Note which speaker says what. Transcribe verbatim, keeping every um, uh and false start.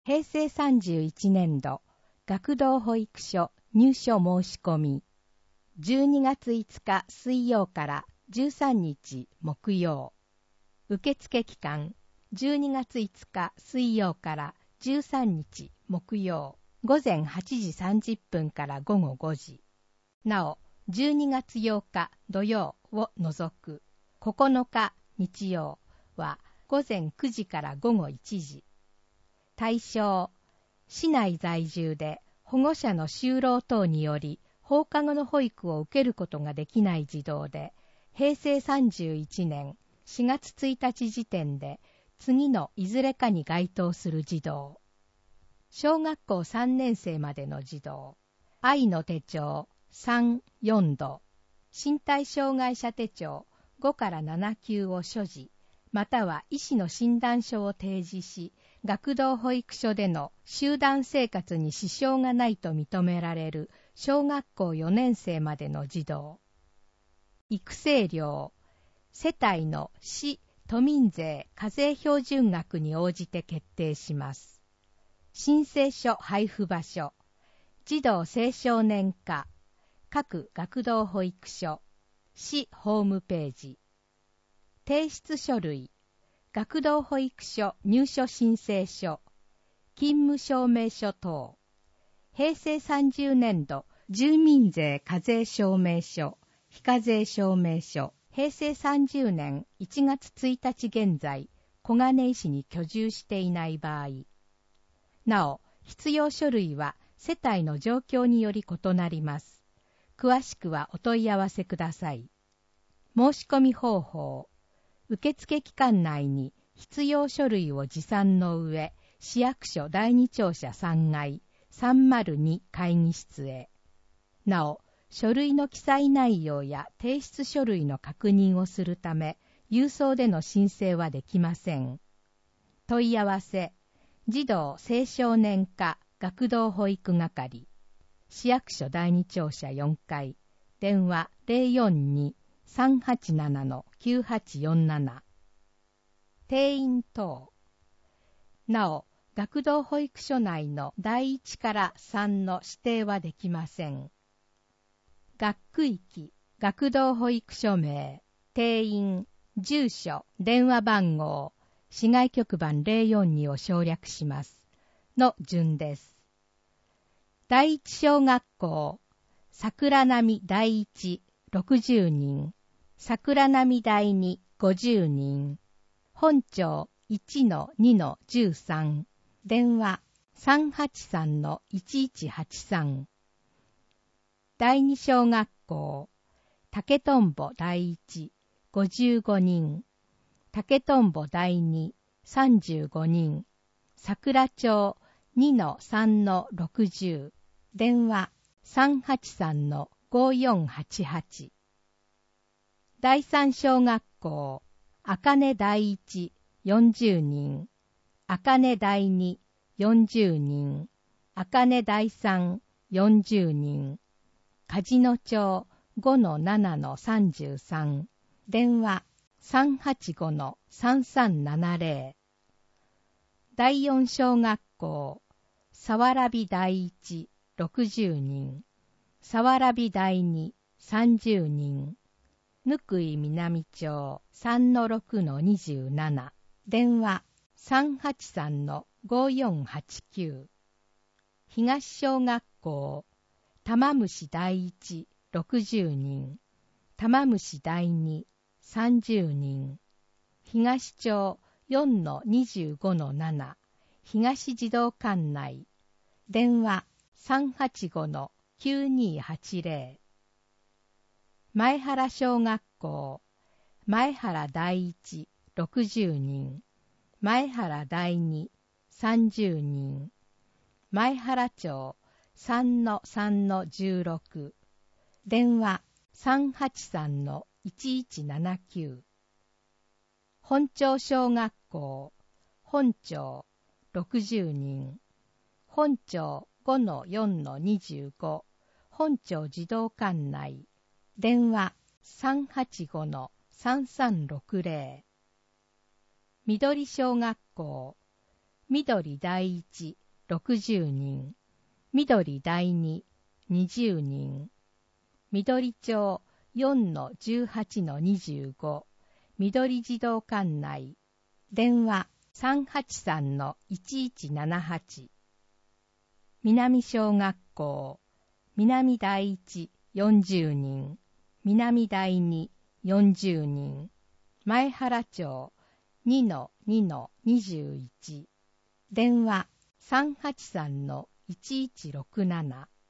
Speaker 1: へいせいさんじゅういちねんど学童保育所入所申し込み、じゅうにがついつか水曜からじゅうさんにち木曜。受付期間じゅうにがついつか水曜からじゅうさんにち木曜、ごぜんはちじさんじゅっぷんからごごごじ。なお、じゅうにがつようか土曜を除くここのか日曜はごぜんくじからごごいちじ。対象、市内在住で保護者の就労等により放課後の保育を受けることができない児童で、へいせいさんじゅういちねんしがつついたち時点で次のいずれかに該当する児童。小学校さんねんせいまでの児童。愛の手帳さん、よんど。身体障害者手帳ごからななきゅうを所持、または医師の診断書を提示し、学童保育所での集団生活に支障がないと認められる小学校よねんせいまでの児童。育成料、世帯の市都民税課税標準額に応じて決定します。申請書配布場所、児童青少年課、各学童保育所、市ホームページ。提出書類、学童保育所入所申請書、勤務証明書等。へいせいさんじゅうねんど住民税課税証明書、非課税証明書、へいせいさんじゅうねんいちがつついたち現在、小金井市に居住していない場合。なお、必要書類は世帯の状況により異なります。詳しくはお問い合わせください。申し込み方法。受付期間内に必要書類を持参の上、市役所だいに庁舎さんがいさんまるに会議室へ。なお、書類の記載内容や提出書類の確認をするため、郵送での申請はできません。問い合わせ、児童青少年課学童保育係、市役所だいに庁舎よんかい、電話 ゼロよんに さんはちなな きゅうはちよんなな。定員等。なお、学童保育所内のだいいちからさんの指定はできません。学区域、学童保育所名、定員、住所、電話番号、市外局番ゼロよんにを省略します。の順です。第一小学校、桜並第一、ろくじゅうにん、桜並第二、ごじゅうにん、本町 いちのにのじゅうさん、電話 さんはちさんのいちいちはちさん。第二小学校、竹とんぼ第一、ごじゅうごにん、竹とんぼ第二、さんじゅうごにん、桜町 にのさんのろくじゅう、電話 さんはちさんのごよんはちはち。第三小学校、あかね第一、よんじゅうにん、あかね第二、よんじゅうにん、あかね第三、よんじゅうにん、梶野町 ごのななのさんじゅうさん、電話 さんはちごのさんさんななゼロ。第四小学校、さわらび第一、ろくじゅうにん、さわらび第二、さんじゅうにん、ぬくい南町 さんのろくのにじゅうなな、電話 さんはちさんのごよんはちきゅう。東小学校、玉虫第一、ろくじゅうにん、玉虫第二、さんじゅうにん、東町 よんのにじゅうごのなな、東児童館内、電話 さんはちごのきゅうにはちゼロ。前原小学校、前原第一、ろくじゅうにん、前原第二、さんじゅうにん、前原町 さんのさんのじゅうろく、電話 さんはちさんのいちいちななきゅう。本町小学校、本町ろくじゅうにん、本町 ごのよんのにじゅうご、本町児童館内、電話 さんはちごのさんさんろくゼロ。緑小学校、 緑第一、ろくじゅうにん、緑第二、にじゅうにん、緑町 よんのじゅうはちのにじゅうご、緑児童館内、電話 さんはちさんのいちいちななはち、南小学校、南第一よんじゅうにん、南第二よんじゅうにん、前原町 にのにのにじゅういち、電話 さんはちさんのいちいちろくなな、